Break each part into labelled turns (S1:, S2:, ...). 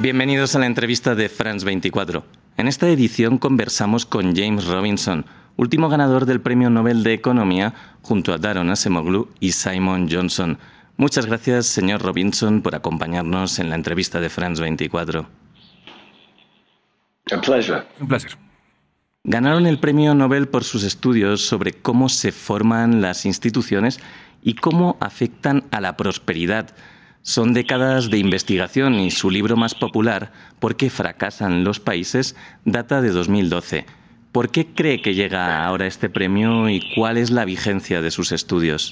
S1: Bienvenidos a la entrevista de France 24. En esta edición conversamos con James Robinson, último ganador del Premio Nobel de Economía, junto a Daron Acemoglu y Simon Johnson. Muchas gracias, señor Robinson, por acompañarnos en la entrevista de France 24.
S2: Un placer.
S1: Ganaron el Premio Nobel por sus estudios sobre cómo se forman las instituciones y cómo afectan a la prosperidad. Son décadas de investigación y su libro más popular, ¿Por qué fracasan los países?, data de 2012. ¿Por qué cree que llega ahora este premio y cuál es la vigencia de sus estudios?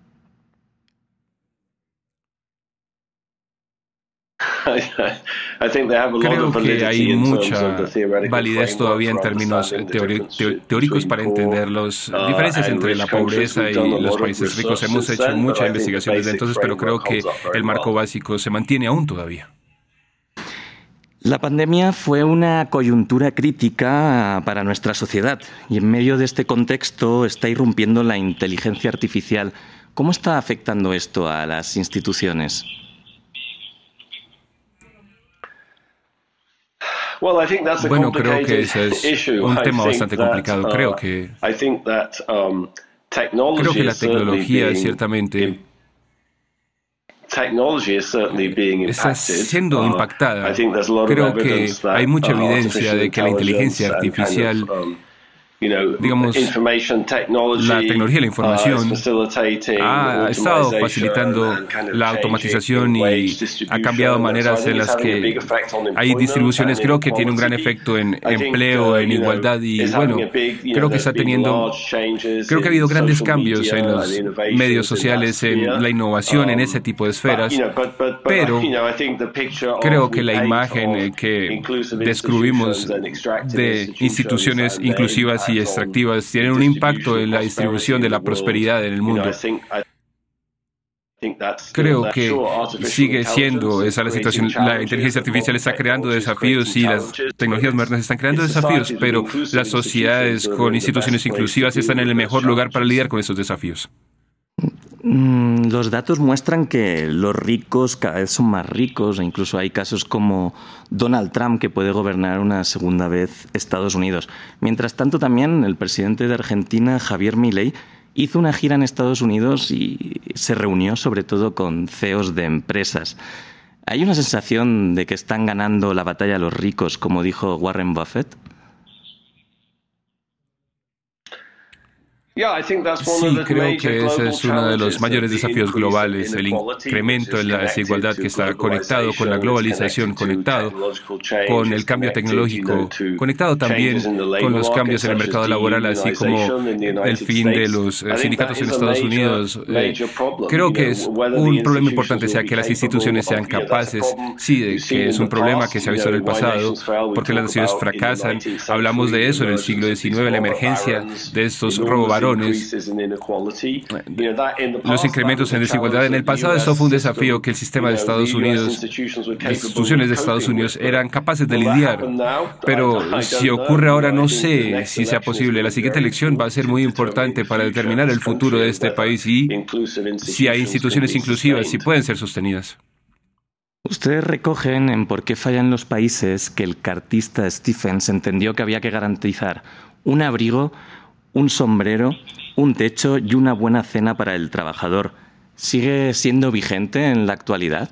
S3: Creo que hay mucha validez todavía en términos teóricos para entender las diferencias entre la pobreza y los países ricos. Hemos hecho mucha investigación desde entonces, pero creo que el marco básico se mantiene aún todavía.
S1: La pandemia fue una coyuntura crítica para nuestra sociedad y en medio de este contexto está irrumpiendo la inteligencia artificial. ¿Cómo está afectando esto a las instituciones?
S3: Bueno, creo que ese es un tema bastante complicado. Creo que la tecnología ciertamente está siendo impactada. Creo que hay mucha evidencia de que la inteligencia artificial, digamos, la tecnología de la información ha estado facilitando la automatización y ha cambiado maneras en las que hay distribuciones. Creo que tiene un gran efecto en empleo, en igualdad y, bueno, creo que ha habido grandes cambios en los medios sociales, en la innovación, en ese tipo de esferas, pero creo que la imagen que describimos de instituciones inclusivas y extractivas tienen un impacto en la distribución de la prosperidad en el mundo. Creo que sigue siendo esa la situación. La inteligencia artificial está creando desafíos y las tecnologías modernas están creando desafíos, pero las sociedades con instituciones inclusivas están en el mejor lugar para lidiar con esos desafíos.
S1: Los datos muestran que los ricos cada vez son más ricos e incluso hay casos como Donald Trump, que puede gobernar una segunda vez Estados Unidos. Mientras tanto, también el presidente de Argentina, Javier Milei, hizo una gira en Estados Unidos y se reunió sobre todo con CEOs de empresas. ¿Hay una sensación de que están ganando la batalla los ricos, como dijo Warren Buffett?
S3: Sí, creo que ese es uno de los mayores desafíos globales, el incremento de la desigualdad que está conectado con la globalización, conectado con el cambio tecnológico, conectado también con los cambios en el mercado laboral, así como el fin de los sindicatos en Estados Unidos. Creo que es un problema importante, sea que las instituciones sean capaces, sí, de que es un problema que se ha visto en el pasado, porque las naciones fracasan. Hablamos de eso en el siglo XIX, la emergencia de estos robobarones. Los incrementos en desigualdad. En el pasado eso fue un desafío que el sistema de Estados Unidos, las instituciones de Estados Unidos eran capaces de lidiar. Pero si ocurre ahora, no sé si sea posible. La siguiente elección va a ser muy importante para determinar el futuro de este país y si hay instituciones inclusivas, si pueden ser sostenidas.
S1: Ustedes recogen en Por qué fallan los países que el cartista Stephens entendió que había que garantizar un abrigo, un sombrero, un techo y una buena cena para el trabajador. ¿Sigue siendo vigente en la actualidad?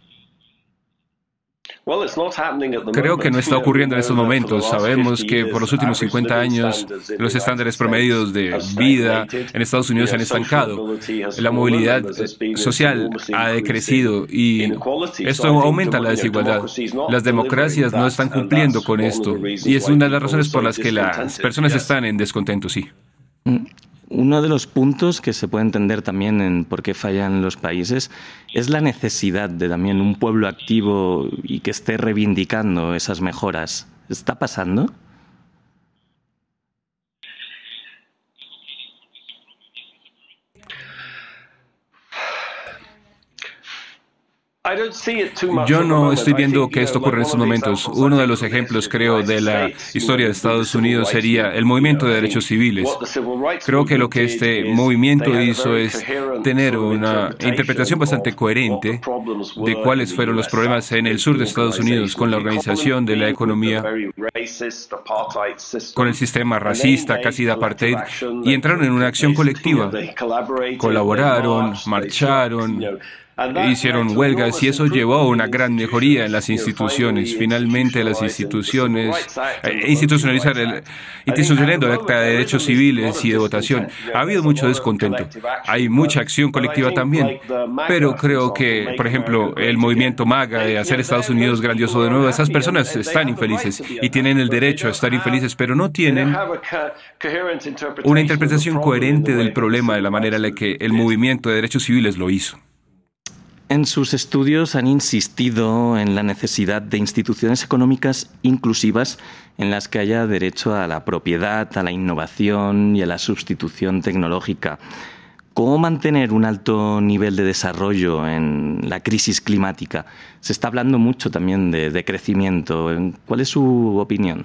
S3: Creo que no está ocurriendo en estos momentos. Sabemos que por los últimos 50 años los estándares promedios de vida en Estados Unidos se han estancado. La movilidad social ha decrecido y esto aumenta la desigualdad. Las democracias no están cumpliendo con esto y es una de las razones por las que las personas están en descontento, sí.
S1: Uno de los puntos que se puede entender también en por qué fallan los países es la necesidad de también un pueblo activo y que esté reivindicando esas mejoras. ¿Está pasando?
S3: Yo no estoy viendo que esto ocurra en estos momentos. Uno de los ejemplos, creo, de la historia de Estados Unidos sería el movimiento de derechos civiles. Creo que lo que este movimiento hizo es tener una interpretación bastante coherente de cuáles fueron los problemas en el sur de Estados Unidos con la organización de la economía, con el sistema racista, casi de apartheid, y entraron en una acción colectiva. Colaboraron, marcharon, hicieron huelgas y eso llevó a una gran mejoría en las instituciones. Finalmente, las institucionalizando el Acta de Derechos Civiles y de votación. Ha habido mucho descontento. Hay mucha acción colectiva también. Pero creo que, por ejemplo, el movimiento MAGA de hacer Estados Unidos grandioso de nuevo, esas personas están infelices y tienen el derecho a estar infelices, pero no tienen una interpretación coherente del problema de la manera en la que el movimiento de derechos civiles lo hizo.
S1: En sus estudios han insistido en la necesidad de instituciones económicas inclusivas en las que haya derecho a la propiedad, a la innovación y a la sustitución tecnológica. ¿Cómo mantener un alto nivel de desarrollo en la crisis climática? Se está hablando mucho también de crecimiento. ¿Cuál es su opinión?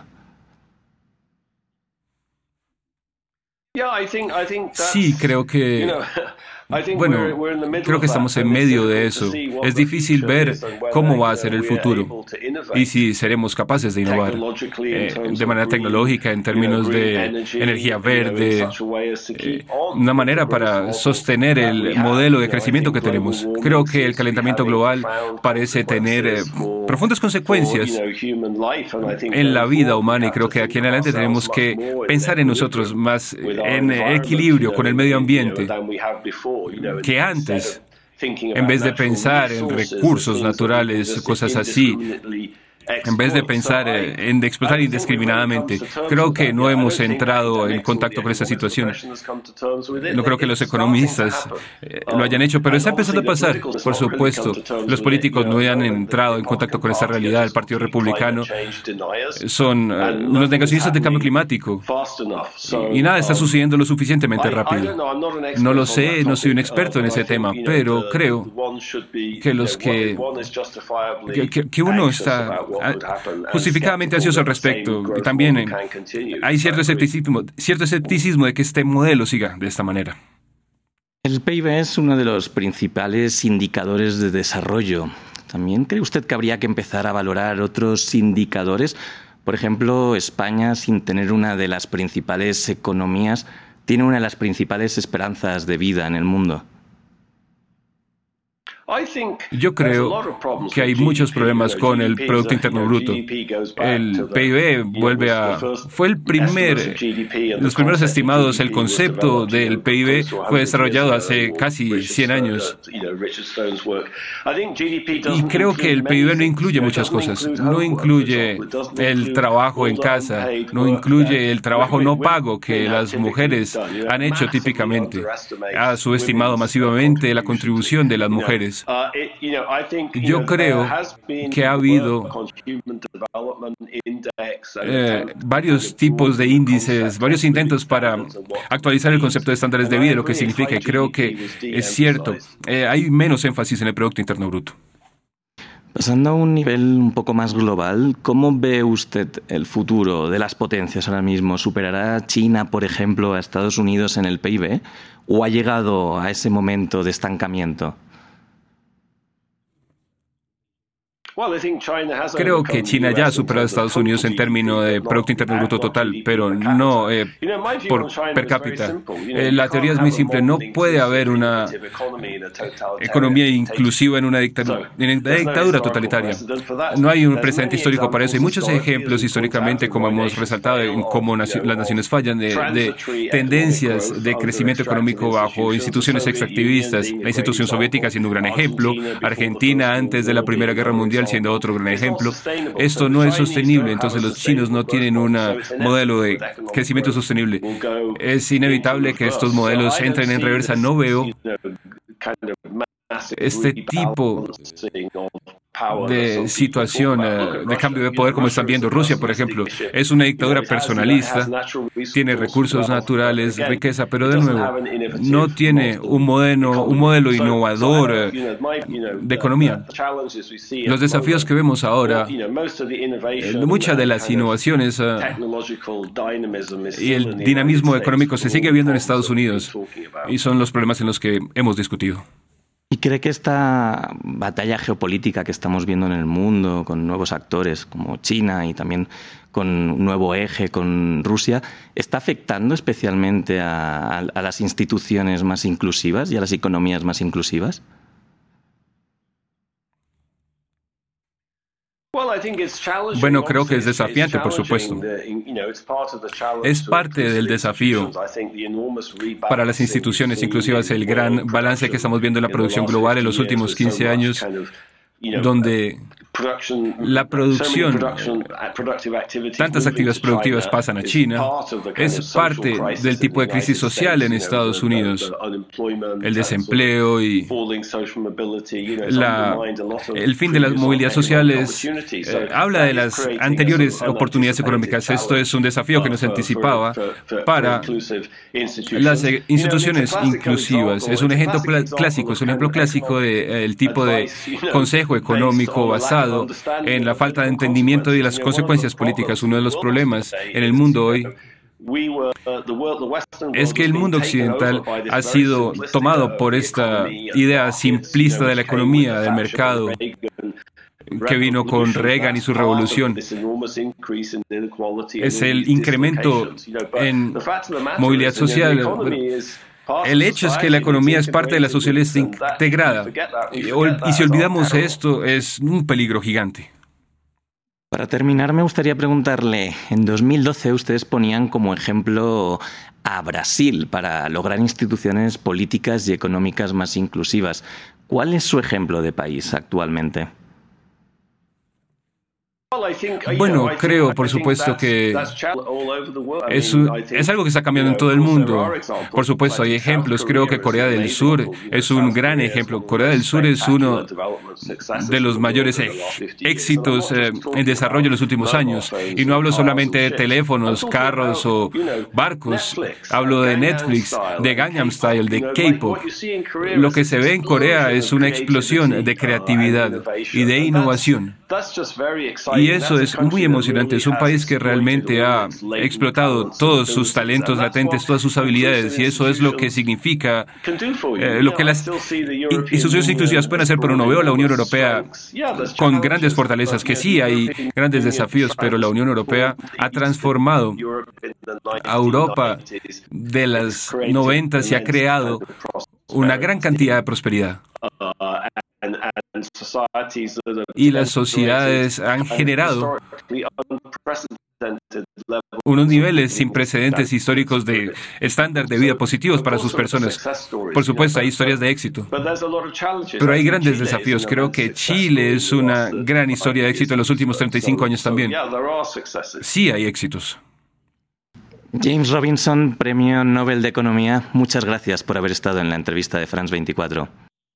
S3: Sí, creo que... Bueno, creo que estamos en medio de eso. Es difícil ver cómo va a ser el futuro y si seremos capaces de innovar de manera tecnológica en términos de energía verde, una manera para sostener el modelo de crecimiento que tenemos. Creo que el calentamiento global parece tener profundas consecuencias en la vida humana y creo que aquí en adelante tenemos que pensar en nosotros más en equilibrio con el medio ambiente que antes, en vez de pensar en recursos naturales, cosas así, en vez de pensar en explotar indiscriminadamente. Creo que no hemos entrado en contacto con esa situación. No creo que los economistas lo hayan hecho, pero está empezando a pasar, por supuesto. Los políticos no han entrado en contacto con esa realidad. El Partido Republicano son unos negacionistas del cambio climático y nada está sucediendo lo suficientemente rápido. No lo sé, no soy un experto en ese tema, pero creo que uno está justificadamente ansioso al respecto. Y también hay cierto escepticismo de que este modelo siga de esta manera.
S1: El PIB es uno de los principales indicadores de desarrollo. ¿También cree usted que habría que empezar a valorar otros indicadores? Por ejemplo, España, sin tener una de las principales economías, tiene una de las principales esperanzas de vida en el mundo.
S3: Yo creo que hay muchos problemas con el Producto Interno Bruto. El PIB fue los primeros estimados, el concepto del PIB fue desarrollado hace casi 100 años. Y creo que el PIB no incluye muchas cosas. No incluye el trabajo en casa, no incluye el trabajo no pago que las mujeres han hecho típicamente. Ha subestimado masivamente la contribución de las mujeres. Yo creo que ha habido varios tipos de índices, varios intentos para actualizar el concepto de estándares de vida, lo que significa, y creo que es cierto, hay menos énfasis en el Producto Interno Bruto.
S1: Pasando a un nivel un poco más global, ¿cómo ve usted el futuro de las potencias ahora mismo? ¿Superará China, por ejemplo, a Estados Unidos en el PIB? ¿O ha llegado a ese momento de estancamiento?
S3: Creo que China ya ha superado a Estados Unidos en términos de Producto Interno Bruto total, pero no por per cápita. La teoría es muy simple. No puede haber una economía inclusiva en una dictadura totalitaria. No hay un precedente histórico para eso. Hay muchos ejemplos históricamente, como hemos resaltado, en cómo las naciones fallan, de tendencias de crecimiento económico bajo instituciones extractivistas. La institución soviética siendo un gran ejemplo. Argentina antes de la Primera Guerra Mundial siendo otro gran ejemplo. Esto no es sostenible, entonces los chinos no tienen un modelo de crecimiento sostenible. Es inevitable que estos modelos entren en reversa. No veo este tipo de situación de cambio de poder como están viendo Rusia, por ejemplo. Es una dictadura personalista, tiene recursos naturales, riqueza, pero de nuevo, no tiene un modelo innovador de economía. Los desafíos que vemos ahora, muchas de las innovaciones y el dinamismo económico se sigue viendo en Estados Unidos y son los problemas en los que hemos discutido.
S1: ¿Y cree que esta batalla geopolítica que estamos viendo en el mundo, con nuevos actores como China y también con un nuevo eje con Rusia, está afectando especialmente a las instituciones más inclusivas y a las economías más inclusivas?
S3: Bueno, creo que es desafiante, por supuesto. Es parte del desafío para las instituciones inclusivas, el gran balance que estamos viendo en la producción global en los últimos 15 años, donde la producción, tantas actividades productivas pasan a China, es parte del tipo de crisis social en Estados Unidos. El desempleo y el fin de la movilidad social habla de las anteriores oportunidades económicas. Esto es un desafío que nos anticipaba para las instituciones inclusivas. Es un ejemplo clásico, del tipo de consejo económico basado en la falta de entendimiento de las consecuencias políticas. Uno de los problemas en el mundo hoy es que el mundo occidental ha sido tomado por esta idea simplista de la economía, del mercado, que vino con Reagan y su revolución. Es el incremento en movilidad social. El hecho es que la economía es parte de la sociedad integrada. Y si olvidamos esto, es un peligro gigante.
S1: Para terminar, me gustaría preguntarle, en 2012 ustedes ponían como ejemplo a Brasil para lograr instituciones políticas y económicas más inclusivas. ¿Cuál es su ejemplo de país actualmente?
S3: Bueno, creo, por supuesto, que es algo que está cambiando en todo el mundo. Por supuesto, hay ejemplos. Creo que Corea del Sur es un gran ejemplo. Corea del Sur es uno de los mayores éxitos en desarrollo en los últimos años. Y no hablo solamente de teléfonos, carros o barcos. Hablo de Netflix, de Gangnam Style, de K-pop. Lo que se ve en Corea es una explosión de creatividad y de innovación. Y eso es muy emocionante. Es un país que realmente ha explotado todos sus talentos latentes, todas sus habilidades, y eso es lo que significa lo que las instituciones inclusivas pueden hacer. Pero no veo a la Unión Europea con grandes fortalezas, que sí hay grandes desafíos, pero la Unión Europea ha transformado a Europa de las 90s y ha creado una gran cantidad de prosperidad. Y las sociedades han generado unos niveles sin precedentes históricos de estándar de vida positivos para sus personas. Por supuesto, hay historias de éxito, pero hay grandes desafíos. Creo que Chile es una gran historia de éxito en los últimos 35 años también. Sí hay éxitos.
S1: James Robinson, Premio Nobel de Economía, muchas gracias por haber estado en la entrevista de France 24.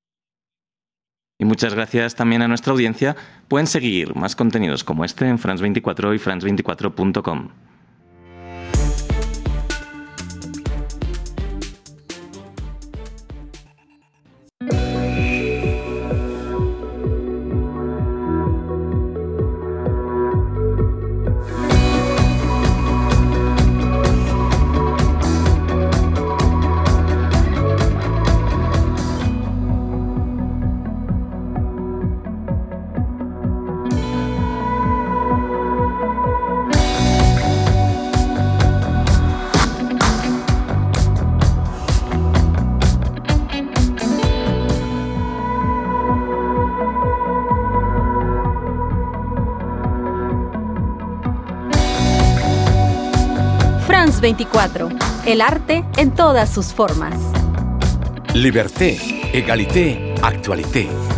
S1: Y muchas gracias también a nuestra audiencia. Pueden seguir más contenidos como este en France 24 y france24.com.
S2: France 24, el arte en todas sus formas.
S4: Liberté, égalité, actualité.